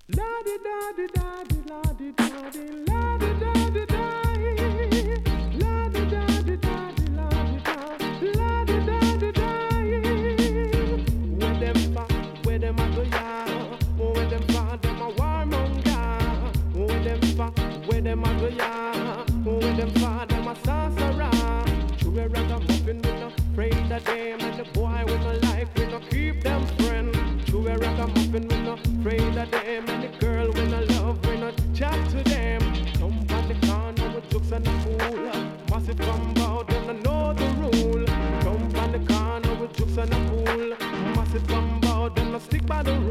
La di da di da di la di da di la di da di da la di da di da di la di da la di da di da. Where them fa, where them a go ya? Where them fa, them a warmonger. Where them fa, where them a go ya? Where them fa, them a sorcerer. True a ragamuffin, we no afraid of them, and the boy with no life, we no keep them friend. True a ragamuffin, we no afraid of them, and the girl we no love, we no chat to them. Come on the corner with jokes and a fool, massive combo, them no know the rule. Come on the corner with jokes and a fool, massive combo, them no stick by the